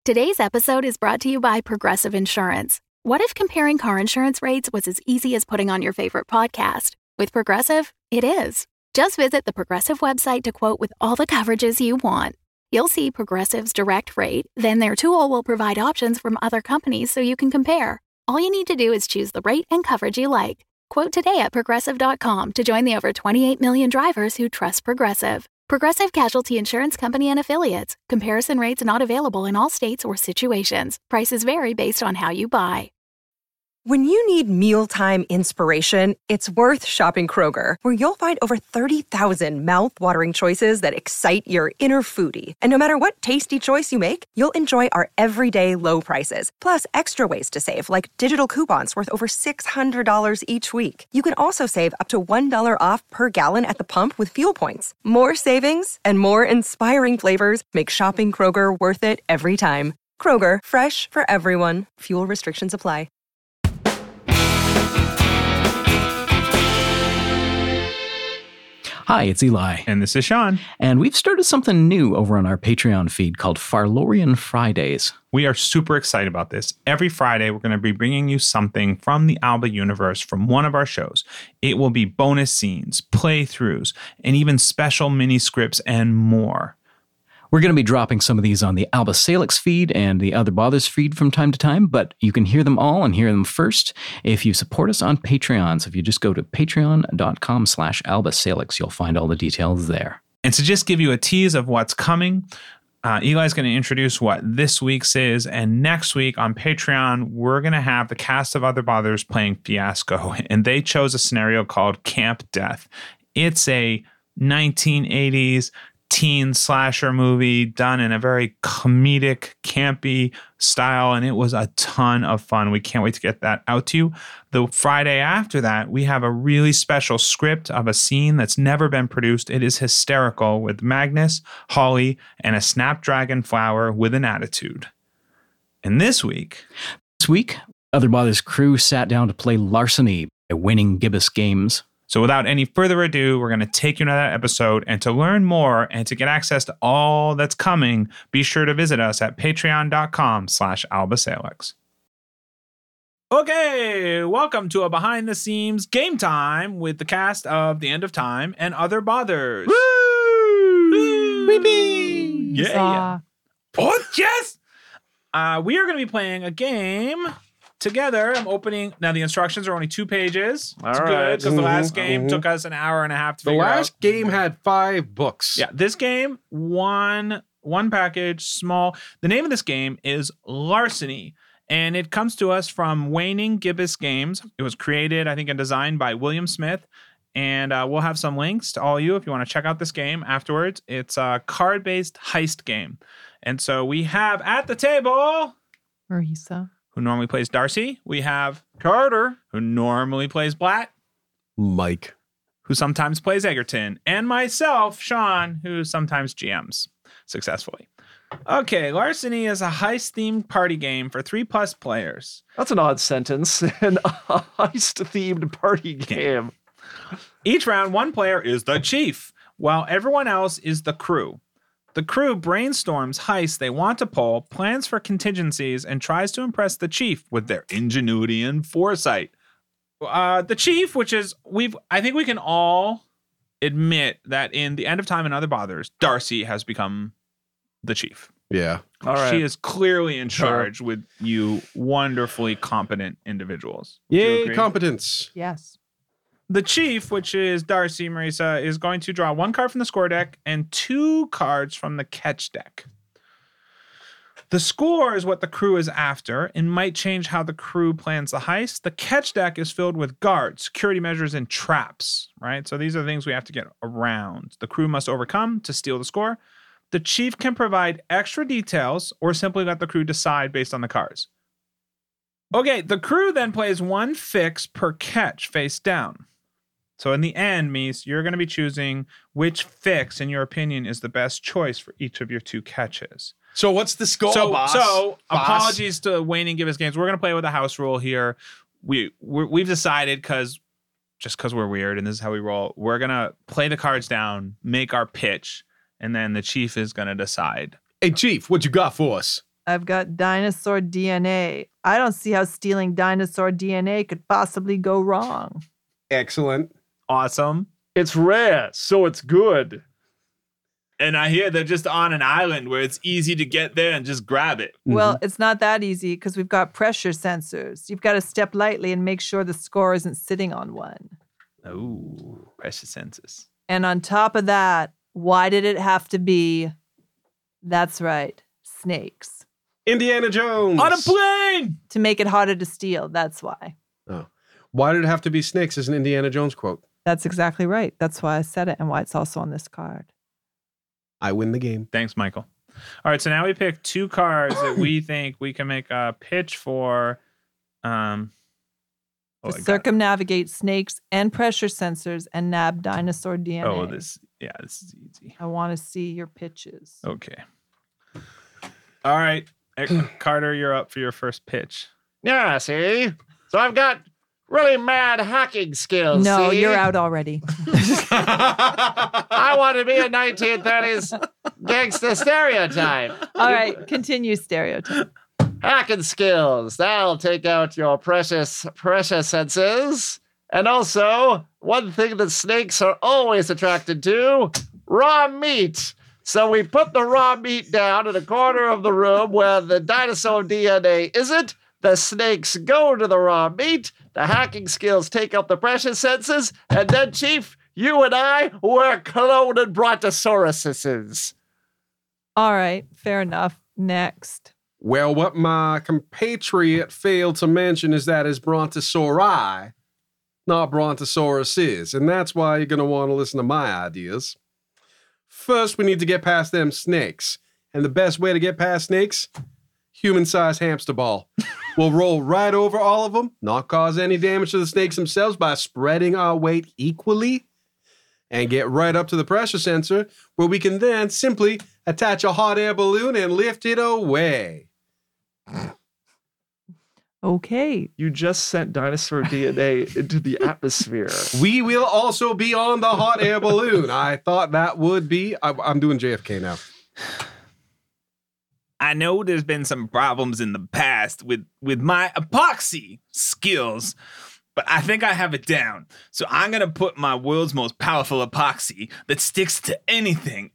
Today's episode is brought to you by Progressive Insurance. What if comparing car insurance rates was as easy as putting on your favorite podcast? With Progressive, it is. Just visit the Progressive website to quote with all the coverages you want. You'll see Progressive's direct rate, then their tool will provide options from other companies so you can compare. All you need to do is choose the rate and coverage you like. Quote today at Progressive.com to join the over 28 million drivers who trust Progressive. Progressive Casualty Insurance Company and Affiliates. Comparison rates not available in all states or situations. Prices vary based on how you buy. When you need mealtime inspiration, it's worth shopping Kroger, where you'll find over 30,000 mouth-watering choices that excite your inner foodie. And no matter what tasty choice you make, you'll enjoy our everyday low prices, plus extra ways to save, like digital coupons worth over $600 each week. You can also save up to $1 off per gallon at the pump with fuel points. More savings and more inspiring flavors make shopping Kroger worth it every time. Kroger, fresh for everyone. Fuel restrictions apply. Hi, it's Eli. And this is Sean. And we've started something new over on our Patreon feed called Farlorian Fridays. We are super excited about this. Every Friday, we're going to be bringing you something from the Alba universe from one of our shows. It will be bonus scenes, playthroughs, and even special mini scripts and more. We're going to be dropping some of these on the Alba Salix feed and the Other Bothers feed from time to time, but you can hear them all and hear them first if you support us on Patreon. So if you just go to patreon.com/albasalix, you'll find all the details there. And to just give you a tease of what's coming, Eli's going to introduce what this week's is, and next week on Patreon, we're going to have the cast of Other Bothers playing Fiasco, and they chose a scenario called Camp Death. It's a 1980s teen slasher movie done in a very comedic, campy style, and it was a ton of fun. We can't wait to get that out to you. The Friday after that, we have a really special script of a scene that's never been produced. It is hysterical with Magnus, Holly, and a snapdragon flower with an attitude. And this week, Other Bothers crew sat down to play Larceny by winning Gibbous Games. So without any further ado, we're going to take you to that episode. And to learn more and to get access to all that's coming, be sure to visit us at patreon.com/albasalix. Okay, welcome to a behind the scenes game time with the cast of The End of Time and Other Bothers. Woo! Wee-bee! Yeah. Oh, yes! We are going to be playing a game together. I'm opening. Now, the instructions are only 2 pages. That's good, because the last game took us an hour and a half to figure out. The last game had 5 books. Yeah, this game, one package, small. The name of this game is Larceny, and it comes to us from Waning Gibbous Games. It was created, I think, and designed by William Smith, and we'll have some links to all you if you want to check out this game afterwards. It's a card-based heist game. And so we have at the table Marisa, who normally plays Darcy. We have Carter, who normally plays Blatt. Mike, who sometimes plays Egerton. And myself, Sean, who sometimes GMs successfully. Okay, Larceny is a heist-themed party game for 3+ players. That's an odd sentence. An heist-themed party game. Each round, one player is the chief, while everyone else is the crew. The crew brainstorms heists they want to pull, plans for contingencies, and tries to impress the chief with their ingenuity and foresight. The chief, which is, I think we can all admit that in The End of Time and Other Bothers, Darcy has become the chief. Yeah. All right. She is clearly in charge with you wonderfully competent individuals. Yay, competence. yes. The chief, which is Darcy, Marisa, is going to draw 1 card from the score deck and 2 cards from the catch deck. The score is what the crew is after and might change how the crew plans the heist. The catch deck is filled with guards, security measures, and traps, right? So these are the things we have to get around. The crew must overcome to steal the score. The chief can provide extra details or simply let the crew decide based on the cards. Okay, the crew then plays 1 fix per catch face down. So in the end, Mies, you're going to be choosing which fix, in your opinion, is the best choice for each of your 2 catches. So what's the score, boss? So apologies to Waning Gibbous Games. We're going to play with a house rule here. We've decided, because we're weird and this is how we roll, we're going to play the cards down, make our pitch, and then the chief is going to decide. Hey, Chief, what you got for us? I've got dinosaur DNA. I don't see how stealing dinosaur DNA could possibly go wrong. Excellent. Awesome. It's rare, so it's good. And I hear they're just on an island where it's easy to get there and just grab it. Well, it's not that easy because we've got pressure sensors. You've got to step lightly and make sure the score isn't sitting on one. Oh, pressure sensors. And on top of that, why did it have to be, that's right, snakes? Indiana Jones. On a plane! To make it harder to steal, that's why. Oh. Why did it have to be snakes as an Indiana Jones quote? That's exactly right. That's why I said it and why it's also on this card. I win the game. Thanks, Michael. All right, so now we pick 2 cards that we think we can make a pitch for. To circumnavigate snakes and pressure sensors and nab dinosaur DNA. Oh, this is easy. I want to see your pitches. Okay. All right, Carter, you're up for your first pitch. Yeah, see? So I've got really mad hacking skills. No, see? you're out already. I want to be a 1930s gangster stereotype. All right, continue stereotype. Hacking skills. That'll take out your precious senses. And also, one thing that snakes are always attracted to, raw meat. So we put the raw meat down in a corner of the room where the dinosaur DNA isn't. The snakes go to the raw meat. The hacking skills take out the precious senses. And then, Chief, you and I were cloned brontosauruses. All right, fair enough. Next. Well, what my compatriot failed to mention is that it's Brontosauri, not Brontosauruses, and that's why you're going to want to listen to my ideas. First, we need to get past them snakes, and the best way to get past snakes, human-sized hamster ball. We'll roll right over all of them, not cause any damage to the snakes themselves by spreading our weight equally, and get right up to the pressure sensor, where we can then simply attach a hot air balloon and lift it away. Okay. You just sent dinosaur DNA into the atmosphere. We will also be on the hot air balloon. I thought that would be... I'm doing JFK now. I know there's been some problems in the past with my epoxy skills, but I think I have it down. So I'm going to put my world's most powerful epoxy that sticks to anything.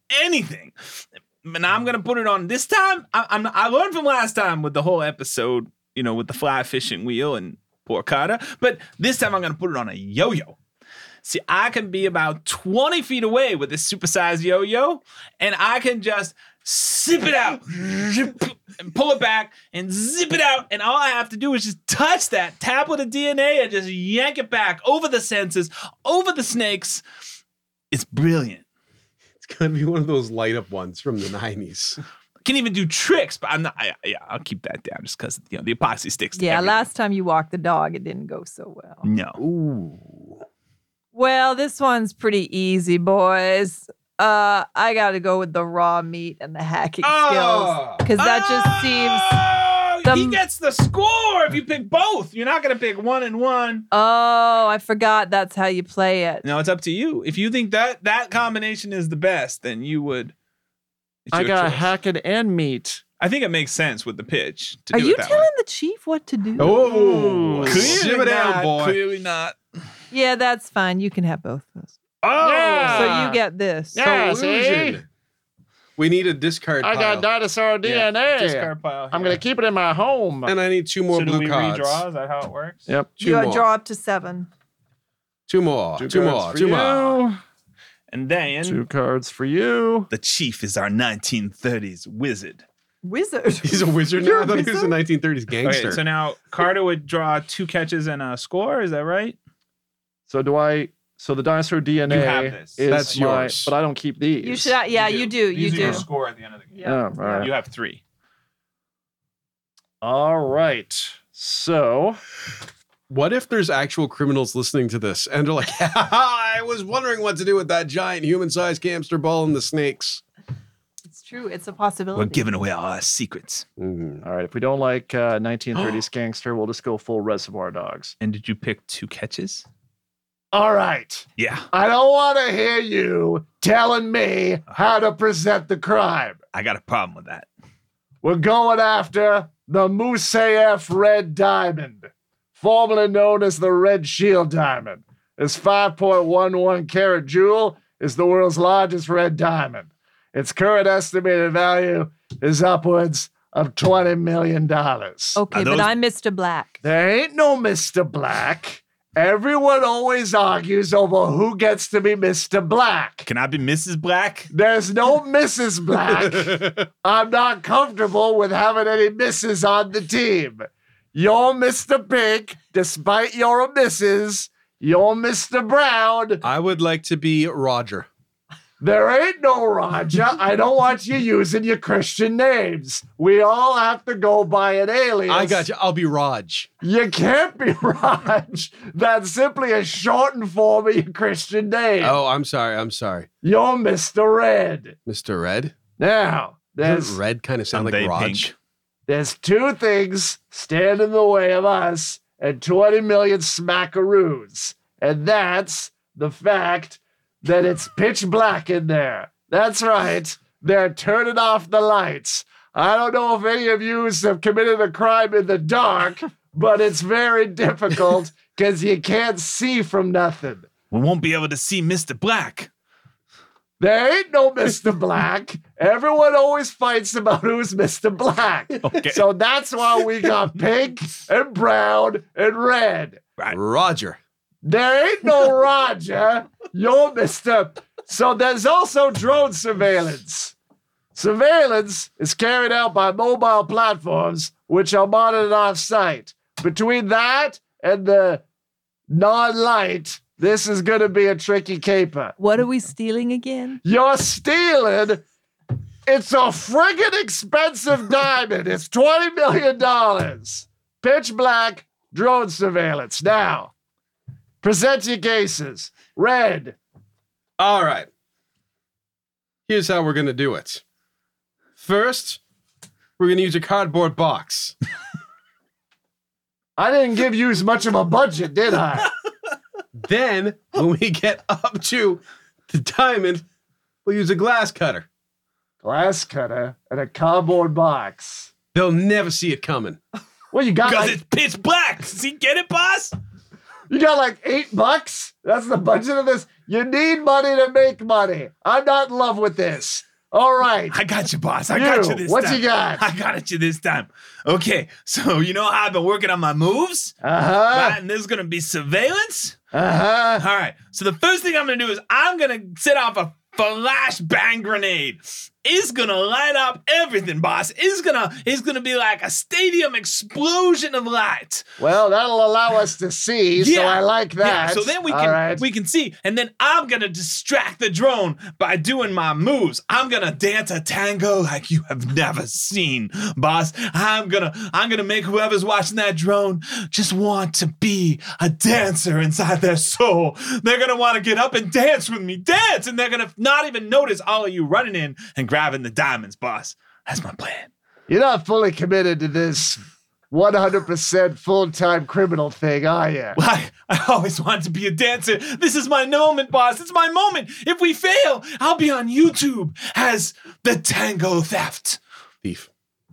And I'm going to put it on this time. I learned from last time with the whole episode, with the fly fishing wheel and poor Carter. But this time I'm going to put it on a yo-yo. See, I can be about 20 feet away with this supersized yo-yo, and I can just zip it out and pull it back and zip it out. And all I have to do is just touch that tablet of DNA and just yank it back over the senses, over the snakes. It's brilliant. It's going to be one of those light up ones from the 90s. Can even do tricks, but I'm not. I'll keep that down just because the epoxy sticks to everything. Last time you walked the dog, it didn't go so well. No. Ooh. Well, this one's pretty easy, boys. I got to go with the raw meat and the hacking skills because that just seems. He gets the score if you pick both. You're not going to pick 1 and 1. Oh, I forgot that's how you play it. No, it's up to you. If you think that combination is the best, then you would. I got choice. hacking and meat. I think it makes sense with the pitch. To Are do you it that telling way. the chief what to do? Oh, Clearly shove it down, not, boy. Clearly not. Yeah, that's fine. You can have both of those. Oh, Yeah. So you get this. Yeah, Collusion. see? We need a discard I pile. got dinosaur DNA. discard pile. I'm going to keep it in my home. And I need 2 more So do blue we cards. redraw? Is that how it works? Yep. 2 You more. draw up to 7. 2 more. 2 more. 2 more. And then 2 cards for you. The chief is our 1930s wizard. Wizard. He's a wizard now. You're I thought he was a wizard? 1930s gangster. Okay, so now Carter would draw 2 catches and a score. Is that right? So so the dinosaur DNA You have this. is That's my, yours. but I don't keep these. You should. You do. You These are do. your score at the end of the game. Yeah, all right. You have 3. All right. So What if there's actual criminals listening to this and they're like, I was wondering what to do with that giant human-sized hamster ball and the snakes. It's true. It's a possibility. We're giving away all our secrets. Mm. all right, if we don't like 1930s gangster, we'll just go full Reservoir Dogs. And did you pick 2 catches? All right. Yeah. I don't want to hear you telling me how to present the crime. I got a problem with that. We're going after the Moussaieff Red Diamond, formerly known as the Red Shield Diamond. This 5.11 carat jewel is the world's largest red diamond. Its current estimated value is upwards of $20 million. Okay, but I'm Mr. Black. There ain't no Mr. Black. Everyone always argues over who gets to be Mr. Black. Can I be Mrs. Black? There's no Mrs. Black. I'm not comfortable with having any misses on the team. You're Mr. Pink, despite you're a Mrs. You're Mr. Brown. I would like to be Roger. There ain't no Roger. I don't want you using your Christian names. We all have to go by an alias. I got you. I'll be Raj. You can't be Raj. That's simply a shortened form of your Christian name. Oh, I'm sorry. You're Mr. Red. Mr. Red? Now, Doesn't red kind of sound like Someday Raj? pink. there's two things stand in the way of us and 20 million smackaroos. And that's the fact that it's pitch black in there. That's right. They're turning off the lights. I don't know if any of you have committed a crime in the dark, but it's very difficult because you can't see from nothing. We won't be able to see Mr. Black. There ain't no Mr. Black. Everyone always fights about who's Mr. Black. Okay. So that's why we got pink and brown and red. Roger. There ain't no Roger. You're Mr. So there's also drone surveillance. Surveillance is carried out by mobile platforms, which are monitored off-site. Between that and the non-light, this is going to be a tricky caper. What are we stealing again? You're stealing. It's a friggin' expensive diamond. It's $20 million. Pitch black, drone surveillance. Now, present your cases. Red. All right. Here's how we're going to do it. First, we're going to use a cardboard box. I didn't give you as much of a budget, did I? Then, when we get up to the diamond, we'll use a glass cutter. Glass cutter and a cardboard box. They'll never see it coming. Well, you got Because like, it's pitch black. See, get it, boss? you got like $8. That's the budget of this. You need money to make money. I'm not in love with this. All right. I got you, boss. I got you this what time. you got? I got it you this time. Okay, so you know how I've been working on my moves? Uh-huh. Right, and there's going to be surveillance. Uh-huh. All right, so the first thing I'm going to do is I'm going to set off a flashbang grenade. It's gonna light up everything, boss. It's gonna be like a stadium explosion of light. Well, that'll allow us to see, so I like that. Yeah, so then we All can right. we can see, and then I'm gonna distract the drone by doing my moves. I'm gonna dance a tango like you have never seen, boss. I'm gonna make whoever's watching that drone just want to be a dancer inside their soul. They're gonna want to get up and dance with me, dance, and they're gonna not even notice all of you running in and grabbing the diamonds, boss. That's my plan. You're not fully committed to this 100% full-time criminal thing, are you? Well, I always wanted to be a dancer. This is my moment, boss. It's my moment. If we fail, I'll be on YouTube as the tango theft. Thief.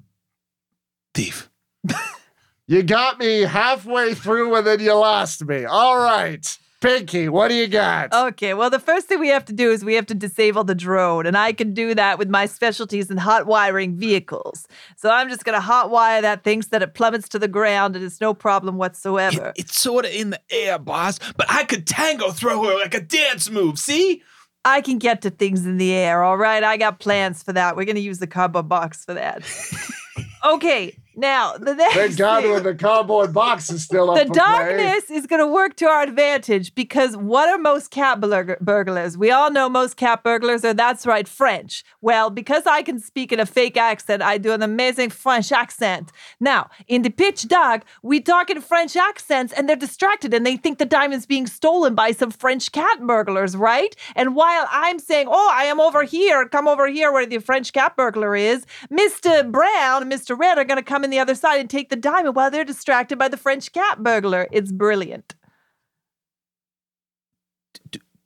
You got me halfway through and then you lost me. All right. Pinky, what do you got? Okay, well, the first thing we have to do is we have to disable the drone, and I can do that with my specialties in hot wiring vehicles. So I'm just going to hot wire that thing so that it plummets to the ground, and it's no problem whatsoever. It's sort of in the air, boss, but I could tango throw her like a dance move, see? I can get to things in the air, all right? I got plans for that. We're going to use the cardboard box for that. Okay, now, the next Thank God thing- when the cardboard box is still up The for darkness is going to work to our advantage because what are most cat burglars? We all know most cat burglars are, that's right, French. Well, because I can speak in a fake accent, I do an amazing French accent. Now, in the pitch dark, we talk in French accents and they're distracted and they think the diamond's being stolen by some French cat burglars, right? And while I'm saying, oh, I am over here, come over here where the French cat burglar is, Mr. Brown and Mr. Red are going to come in the other side and take the diamond while they're distracted by the French cat burglar. It's brilliant.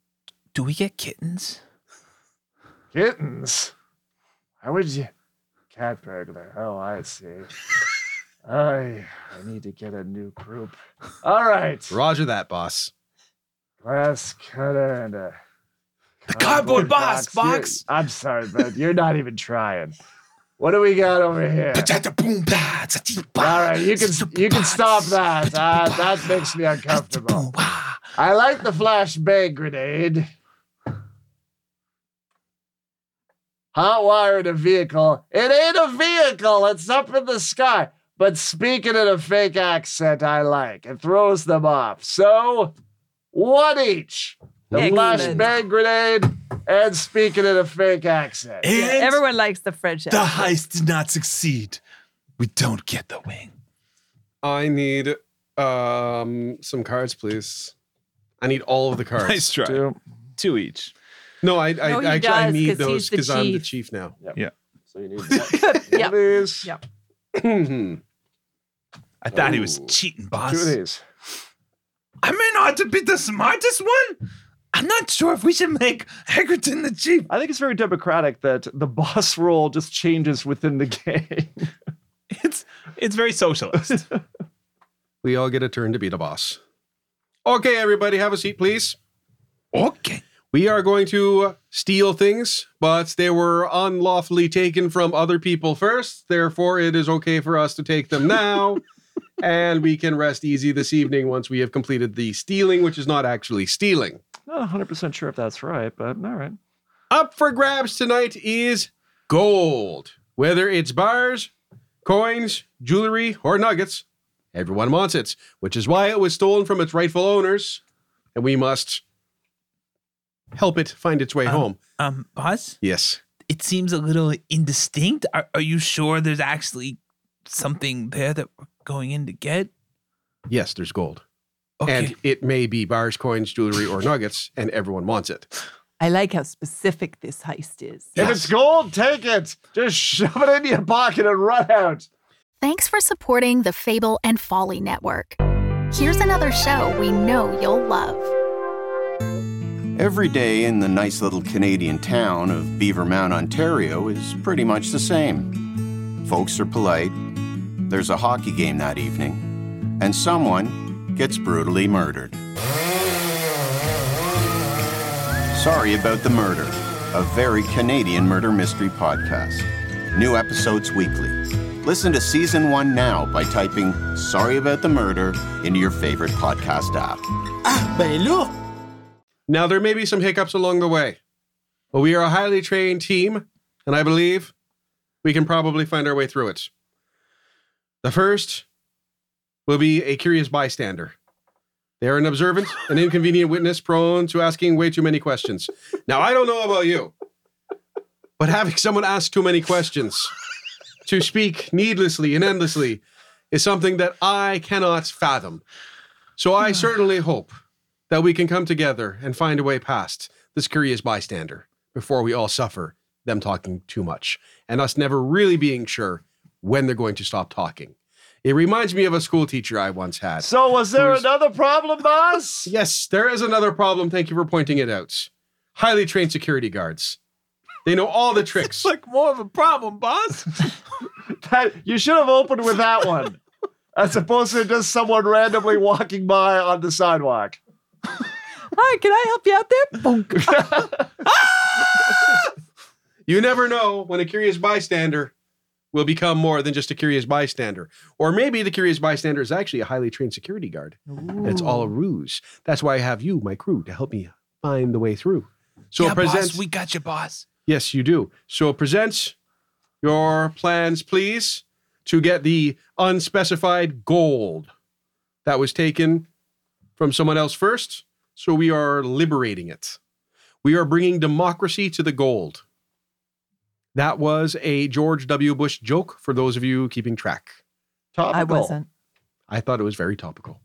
Do we get kittens? Kittens? How would you? cat burglar. Oh, I see. I need to get a new group. All right. Roger that, boss. Glass cutter and a The cardboard box. I'm sorry, but you're not even trying. What do we got over here? All right, you can stop that. That makes me uncomfortable. I like the flashbang grenade. Hot-wired a vehicle. It ain't a vehicle. It's up in the sky. But speaking in a fake accent I like. It throws them off. So, one each. The Excellent. flashbang grenade and speaking in a fake accent. And Everyone likes the French the accent. heist did not succeed. We don't get the wing. I need some cards, please. I need all of the cards. Nice try. Two each. No, I he actually does, need 'cause those he's the because I'm the chief. chief now. So you need that. Yep. These. Yep. I thought he was Ooh. cheating, Two boss. of these. I may not to be the smartest one. I'm not sure if we should make Egerton the chief. I think it's very democratic that the boss role just changes within the game. It's very socialist. We all get a turn to be the boss. Okay, everybody, have a seat, please. Okay. We are going to steal things, but they were unlawfully taken from other people first. Therefore, it is okay for us to take them now. And we can rest easy this evening once we have completed the stealing, which is not actually stealing. Not 100% sure if that's right, but all right. Up for grabs tonight is gold. Whether it's bars, coins, jewelry, or nuggets, everyone wants it, which is why it was stolen from its rightful owners, and we must help it find its way home. Boss, Yes. it seems a little indistinct. Are you sure there's actually something there that we're going in to get? Yes, there's gold. Okay. And it may be bars, coins, jewelry, or nuggets, and everyone wants it. I like how specific this heist is. If it's gold, take it. Just shove it into your pocket and run out. Thanks for supporting the Fable and Folly Network. Here's another show we know you'll love. Every day in the nice little Canadian town of Beavermount, Ontario is pretty much the same. Folks are polite, there's a hockey game that evening, and someone gets brutally murdered. Sorry About the Murder, a very Canadian murder mystery podcast. New episodes weekly. Listen to Season 1 now by typing Sorry About the Murder into your favorite podcast app. Now, there may be some hiccups along the way, but we are a highly trained team, and I believe we can probably find our way through it. The first will be a curious bystander. They are an observant, an inconvenient witness prone to asking way too many questions. Now, I don't know about you, but having someone ask too many questions, to speak needlessly and endlessly, is something that I cannot fathom. So I certainly hope that we can come together and find a way past this curious bystander before we all suffer them talking too much and us never really being sure when they're going to stop talking. It reminds me of a school teacher I once had. So was there another problem, boss? Yes, there is another problem. Thank you for pointing it out. Highly trained security guards. They know all the tricks. It's like more of a problem, boss. You should have opened with that one, as opposed to just someone randomly walking by on the sidewalk. Hi, can I help you out there? Bonk. You never know when a curious bystander will become more than just a curious bystander. Or maybe the curious bystander is actually a highly trained security guard. And it's all a ruse. That's why I have you, my crew, to help me find the way through. So yeah, present. boss, we got you, boss. Yes, you do. So present your plans, please, to get the unspecified gold that was taken from someone else first. So we are liberating it. We are bringing democracy to the gold. That was a George W. Bush joke for those of you keeping track. Topical. I wasn't. I thought it was very topical.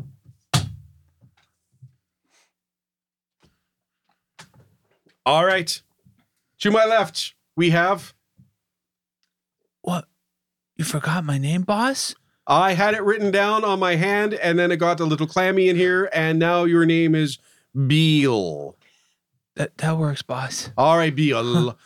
All right. To my left, we have... What? You forgot my name, boss? I had it written down on my hand, and then it got a little clammy in here, and now your name is Beal. That works, boss. All right, Beal.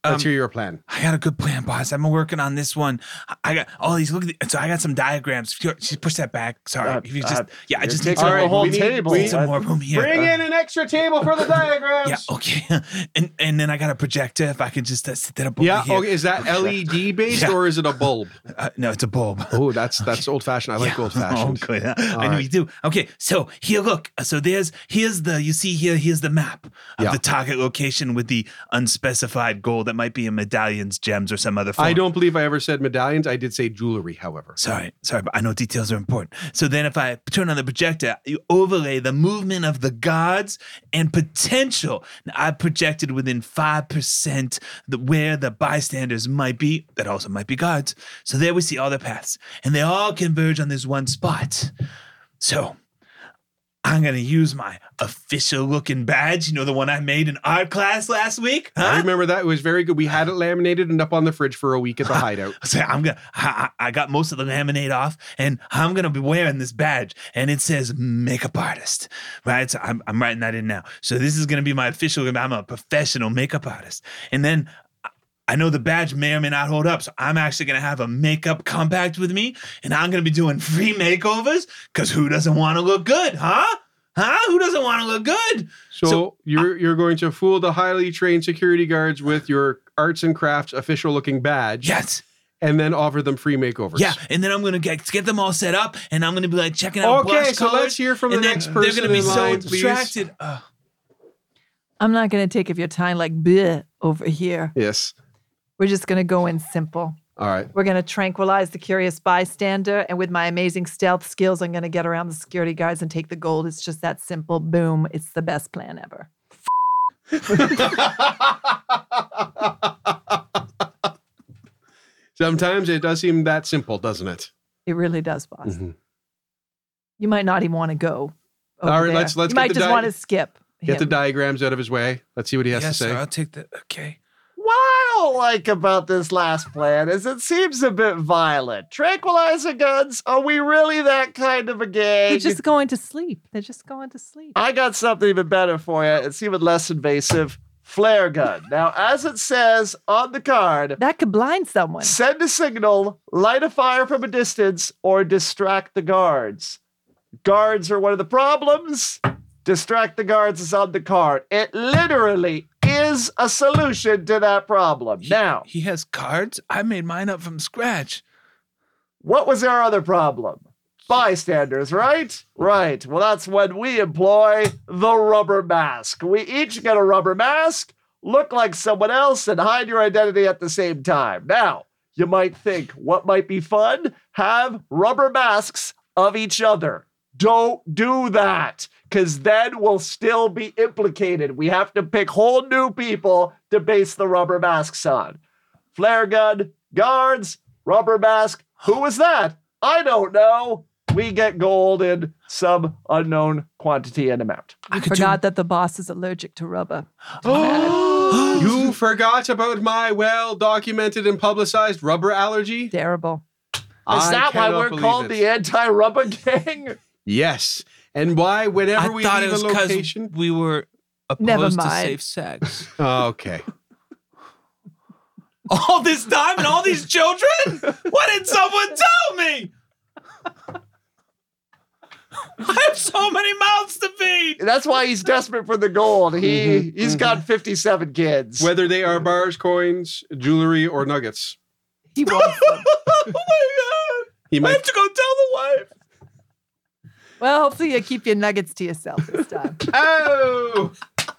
Let's hear your plan. I got a good plan, boss. I've been working on this one. I got all these. Look at so I got some diagrams. Just push that back. Sorry. If you just, I just need taking the whole we need- table. we- some more room here. Bring in an extra table for the diagrams. Yeah, okay. And then I got a projector. If I could just set that up over Yeah, here. okay. Is that LED based Yeah. or is it a bulb? No, it's a bulb. Oh, that's old fashioned. I like old fashioned. Oh, good. I know you do. Okay, so here, look. So here's the. You see here. Here's the map of the target location with the unspecified gold that might be in medallions, gems, or some other form. I don't believe I ever said medallions. I did say jewelry, however. Sorry, but I know details are important. So then if I turn on the projector, you overlay the movement of the guards and potential. Now, I projected within 5% where the bystanders might be, that also might be guards. So there we see all the paths, and they all converge on this one spot. So I'm going to use my official looking badge, the one I made in art class last week. Huh? I remember that. It was very good. We had it laminated and up on the fridge for a week at the hideout. So I got most of the laminate off, and I'm gonna be wearing this badge, and it says makeup artist, right? So I'm writing that in now. So this is gonna be my official. I'm a professional makeup artist, and then I know the badge may or may not hold up, so I'm actually gonna have a makeup compact with me, and I'm gonna be doing free makeovers. Cause who doesn't want to look good, huh? Who doesn't want to look good? So you're going to fool the highly trained security guards with your arts and crafts official looking badge. Yes. And then offer them free makeovers. Yeah, and then I'm gonna get them all set up, and I'm gonna be like checking out. Okay, blush so colors, let's hear from the and then next person They're gonna be in so line, please. distracted. I'm not going to take of your time like bleh over here. Yes. We're just going to go in simple. All right. We're going to tranquilize the curious bystander. And with my amazing stealth skills, I'm going to get around the security guards and take the gold. It's just that simple. Boom. It's the best plan ever. Sometimes it does seem that simple, doesn't it? It really does, boss. Mm-hmm. You might not even want to go. All right, there. let's You get might the just want to skip. Get the him. diagrams out of his way. Let's see what he has to Yes, say. sir. I'll take the. Okay. What I don't like about this last plan is it seems a bit violent. Tranquilizer guns? Are we really that kind of a gang? They're just going to sleep. They're just going to sleep. I got something even better for you. It's even less invasive. Flare gun. Now, as it says on the card, That could blind someone. send a signal, light a fire from a distance, or distract the guards. Guards are one of the problems. Distract the guards is on the card. It literally is a solution to that problem. Now, He has cards. I made mine up from scratch. what was our other problem? Bystanders, right? Right. Well, that's when we employ the rubber mask. We each get a rubber mask, look like someone else, and hide your identity at the same time. Now, you might think, what might be fun? Have rubber masks of each other. Don't do that, because then we'll still be implicated. We have to pick whole new people to base the rubber masks on. Flare gun, guards, rubber mask. Who was that? I don't know. We get gold in some unknown quantity and amount. I forgot that the boss is allergic to rubber. You forgot about my well-documented and publicized rubber allergy? Terrible. Is that why we're called the anti-rubber gang? Yes. And why, whenever I we thought leave it was a because location... we were Never opposed to mind. safe sex. Oh, okay. All this time and all these children? What did someone tell me? I have so many mouths to feed. That's why he's desperate for the gold. He's got 57 kids. Whether they are bars, coins, jewelry, or nuggets. He wants them. Oh my God. He I might... have to go tell the wife. Well, hopefully you keep your nuggets to yourself this time. Oh!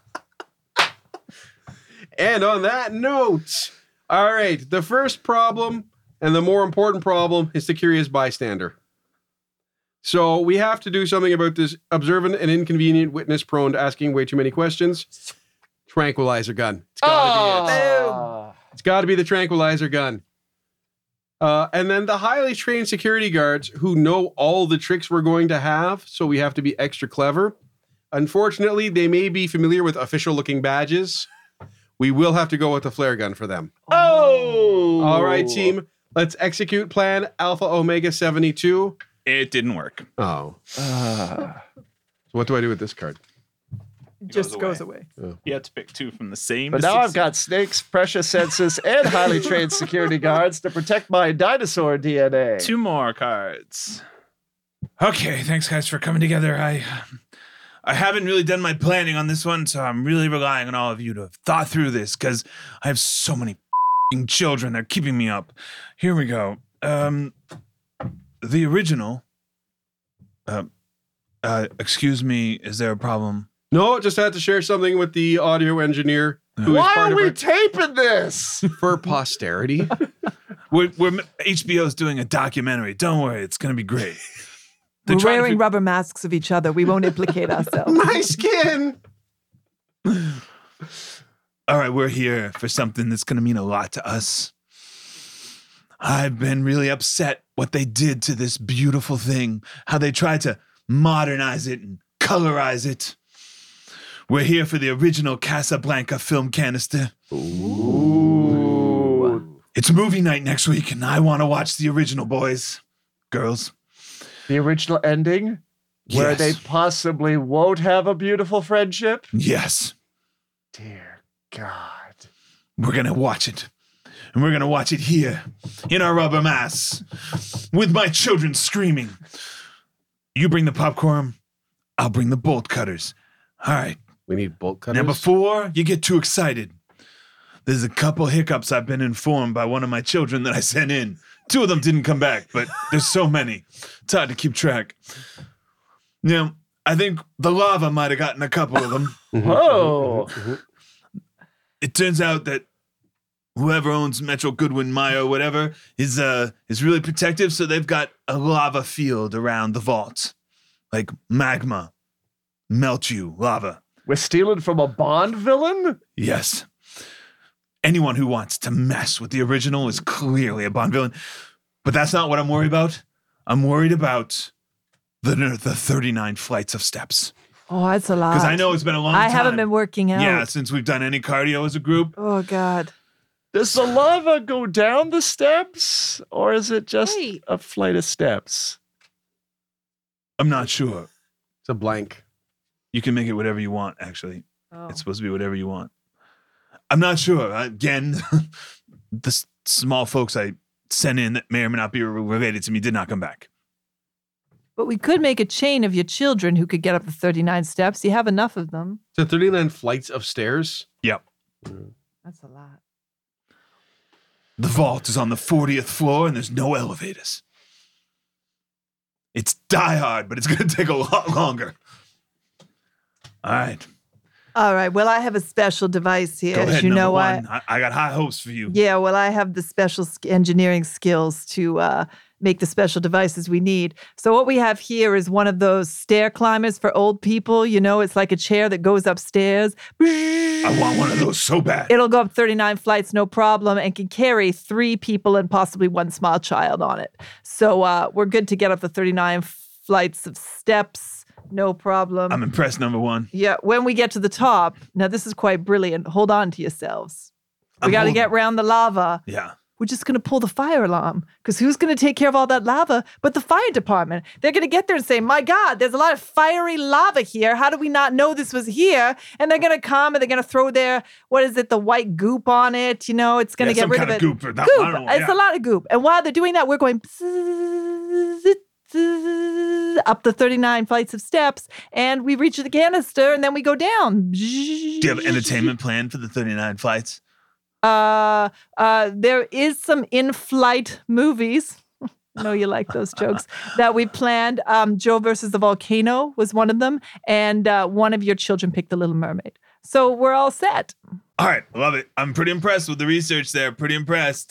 And on that note, all right, the first problem and the more important problem is the curious bystander. So we have to do something about this observant and inconvenient witness prone to asking way too many questions. Tranquilizer gun. It's gotta be it. It's gotta be the tranquilizer gun. And then the highly trained security guards who know all the tricks we're going to have, so we have to be extra clever. Unfortunately, they may be familiar with official looking badges. We will have to go with the flare gun for them. Oh! All right, team. Let's execute plan Alpha Omega 72. It didn't work. Oh. So what do I do with this card? Just goes away. You have to pick 2 from the same. But to now I've succeed. got snakes, precious senses, and highly trained security guards to protect my dinosaur DNA. 2 more cards. Okay, thanks guys for coming together. I haven't really done my planning on this one, so I'm really relying on all of you to have thought through this because I have so many f***ing children. They're keeping me up. Here we go. The original. Excuse me, is there a problem? No, just had to share something with the audio engineer. Who is Why part are of we it taping this? for posterity. We're HBO's doing a documentary. Don't worry, it's gonna be great. They're We're trying to wearing rubber masks of each other. We won't implicate ourselves. My skin. All right, we're here for something that's gonna mean a lot to us. I've been really upset what they did to this beautiful thing, how they tried to modernize it and colorize it. We're here for the original Casablanca film canister. Ooh. It's movie night next week, and I want to watch the original, boys, girls. The original ending? Where Yes. they possibly won't have a beautiful friendship? Yes, Dear God. we're going to watch it. And we're going to watch it here, in our rubber masks, with my children screaming. You bring the popcorn, I'll bring the bolt cutters. All right. We need bolt cutters. Now, before you get too excited, there's a couple hiccups I've been informed by one of my children that I sent in. 2 of them didn't come back, but there's so many. It's hard to keep track. Now, I think the lava might have gotten a couple of them. Whoa. It turns out that whoever owns Metro Goodwin Mayo, whatever, is really protective, so they've got a lava field around the vault. Like magma. Melt you, lava. We're stealing from a Bond villain? Yes. Anyone who wants to mess with the original is clearly a Bond villain. But that's not what I'm worried about. I'm worried about the 39 flights of steps. Oh, that's a lot. Because I know it's been a long time. I haven't been working out. Yeah, since we've done any cardio as a group. Oh, God. Does the lava go down the steps? Or is it just Wait. a flight of steps? I'm not sure. It's a blank. You can make it whatever you want, actually. Oh. It's supposed to be whatever you want. I'm not sure. Again, the small folks I sent in that may or may not be related to me did not come back. But we could make a chain of your children who could get up the 39 steps. You have enough of them. So 39 flights of stairs. Yep. That's a lot. The vault is on the 40th floor and there's no elevators. It's die hard, but it's going to take a lot longer. All right. All right. Well, I have a special device here. Go As ahead, you number know, one. I got high hopes for you. Yeah, well, I have the special engineering skills to make the special devices we need. So what we have here is one of those stair climbers for old people. You know, it's like a chair that goes upstairs. I want one of those so bad. It'll go up 39 flights, no problem, and can carry 3 people and possibly 1 small child on it. So we're good to get up the 39 flights of steps. No problem. I'm impressed, number one. Yeah, when we get to the top, now this is quite brilliant. Hold on to yourselves. We got to get around the lava. Yeah. We're just going to pull the fire alarm because who's going to take care of all that lava but the fire department? They're going to get there and say, my God, there's a lot of fiery lava here. How do we not know this was here? And they're going to come and they're going to throw their, what is it, the white goop on it. You know, it's going to get some rid kind of of it. goop or not- Goop. I don't know, It's yeah. a lot of goop. And while they're doing that, we're going up the 39 flights of steps and we reach the canister and then we go down. Do you have an entertainment plan for the 39 flights? There is some in-flight movies. I know you like those jokes that we planned. Joe versus the Volcano was one of them, and one of your children picked The Little Mermaid. So we're all set. All right. Love it. I'm pretty impressed with the research there. Pretty impressed.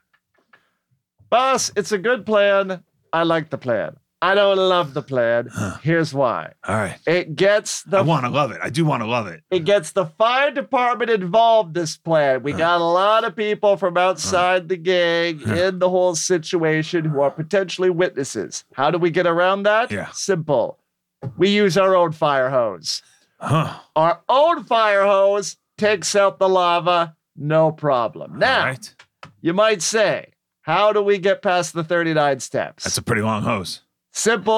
Boss, it's a good plan. I like the plan. I don't love the plan. Here's why. All right. It gets I the want to love it. I do want to love it. It gets the fire department involved, this plan. We got a lot of people from outside the gang in the whole situation who are potentially witnesses. How do we get around that? Yeah. Simple. We use our own fire hose. Huh. Our own fire hose takes out the lava, no problem. Now, All right. you might say, how do we get past the 39 steps? That's a pretty long hose. Simple.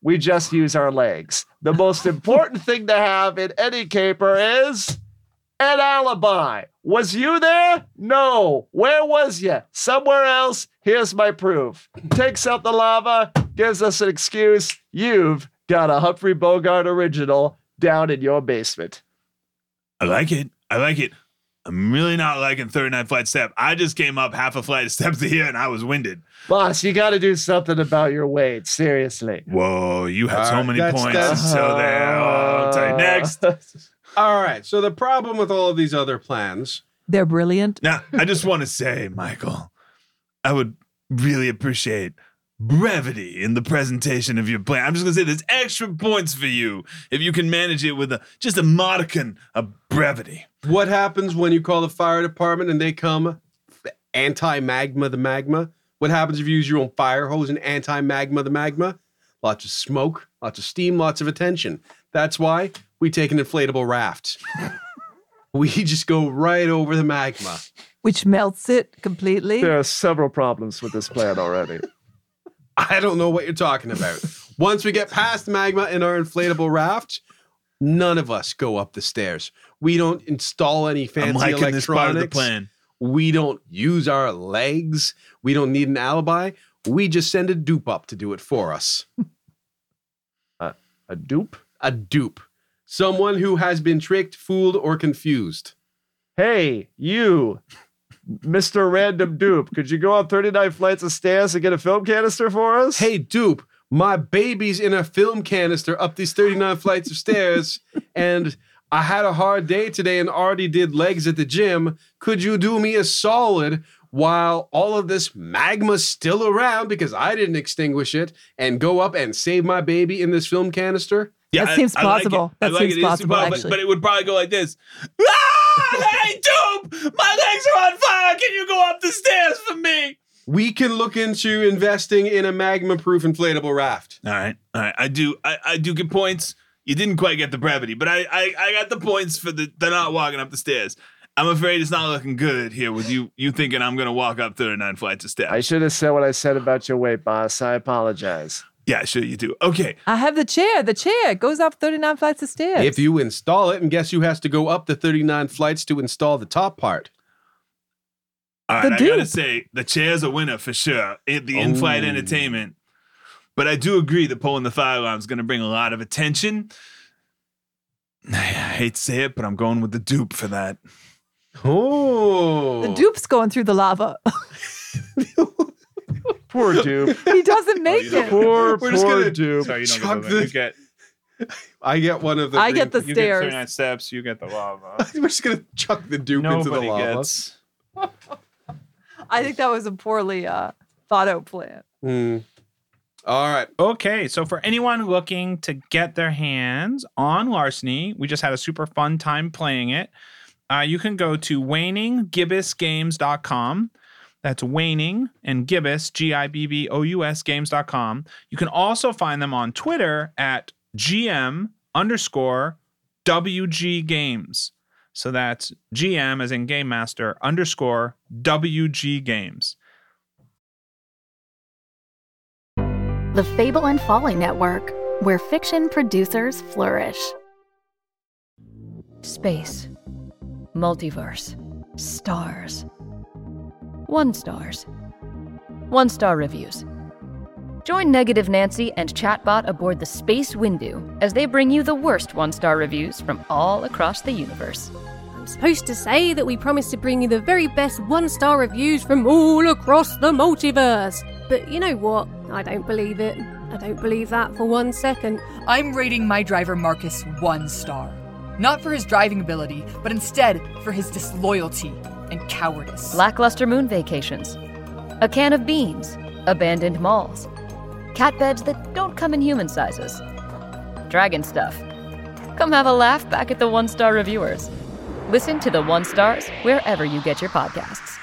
we just use our legs. The most important thing to have in any caper is an alibi. Was you there? No. Where was you? Somewhere else. Here's my proof. Takes out the lava, gives us an excuse. You've got a Humphrey Bogart original down in your basement. I like it. I'm really not liking 39 flight step. I just came up half a flight of steps to here and I was winded. Boss, you got to do something about your weight. Seriously. Whoa, you have so many points. So there. I'll tell you next. All right. So the problem with all of these other plans. They're brilliant. Now, I just want to say, Michael, I would really appreciate brevity in the presentation of your plan. I'm just going to say there's extra points for you if you can manage it with just a modicum of brevity. What happens when you call the fire department and they come anti-magma the magma? What happens if you use your own fire hose and anti-magma the magma? Lots of smoke, lots of steam, lots of attention. That's why we take an inflatable raft. We just go right over the magma. Which melts it completely. There are several problems with this plan already. I don't know what you're talking about. Once we get past magma in our inflatable raft, none of us go up the stairs. We don't install any fancy I'm liking electronics. this part of the plan. We don't use our legs. We don't need an alibi. We just send a dupe up to do it for us. A dupe? A dupe. Someone who has been tricked, fooled, or confused. Hey, you, Mr. Random Dupe, could you go up 39 flights of stairs and get a film canister for us? Hey, dupe, my baby's in a film canister up these 39 flights of stairs, and I had a hard day today and already did legs at the gym. Could you do me a solid while all of this magma's still around because I didn't extinguish it and go up and save my baby in this film canister? Yeah, that seems plausible. That seems plausible, actually. But it would probably go like this. Ah! Hey, dupe! My legs are on fire! Can you go up the stairs for me? We can look into investing in a magma-proof inflatable raft. All right. I do get points. You didn't quite get the brevity, but I got the points for the not walking up the stairs. I'm afraid it's not looking good here with you thinking I'm going to walk up 39 flights of steps. I should have said what I said about your weight, boss. I apologize. Yeah, sure you do. Okay. I have the chair. The chair goes up 39 flights of stairs. If you install it, and guess who has to go up the 39 flights to install the top part? All right, I gotta say, the chair's a winner for sure. The in-flight entertainment. But I do agree that pulling the fire alarm is going to bring a lot of attention. I hate to say it, but I'm going with the dupe for that. Oh. The dupe's going through the lava. Poor dupe. He doesn't make it. Poor gonna dupe. Sorry, you don't get the you get. I get one of the. I get the You get stairs. 39 steps. You get the lava. We're just gonna chuck the dupe into the Nobody lava. gets. I think that was a poorly thought out plan. All right. Okay, so for anyone looking to get their hands on Larceny, we just had a super fun time playing it. You can go to waningibbosgames.com. That's Waning and Gibbous, Gibbous games.com. You can also find them on Twitter at GM_WG Games. So that's GM as in Game Master _WG Games. The Fable and Folly Network, where fiction producers flourish. Space. Multiverse. Stars. 1-stars. 1-star reviews. Join Negative Nancy and Chatbot aboard the Space Windu as they bring you the worst 1-star reviews from all across the universe. I'm supposed to say that we promise to bring you the very best 1-star reviews from all across the multiverse. But you know what? I don't believe it. I don't believe that for 1 second. I'm rating my driver Marcus 1 star. Not for his driving ability, but instead for his disloyalty and cowardice. Lackluster moon vacations. A can of beans. Abandoned malls. Cat beds that don't come in human sizes. Dragon stuff. Come have a laugh back at the 1-star reviewers. Listen to the 1 stars wherever you get your podcasts.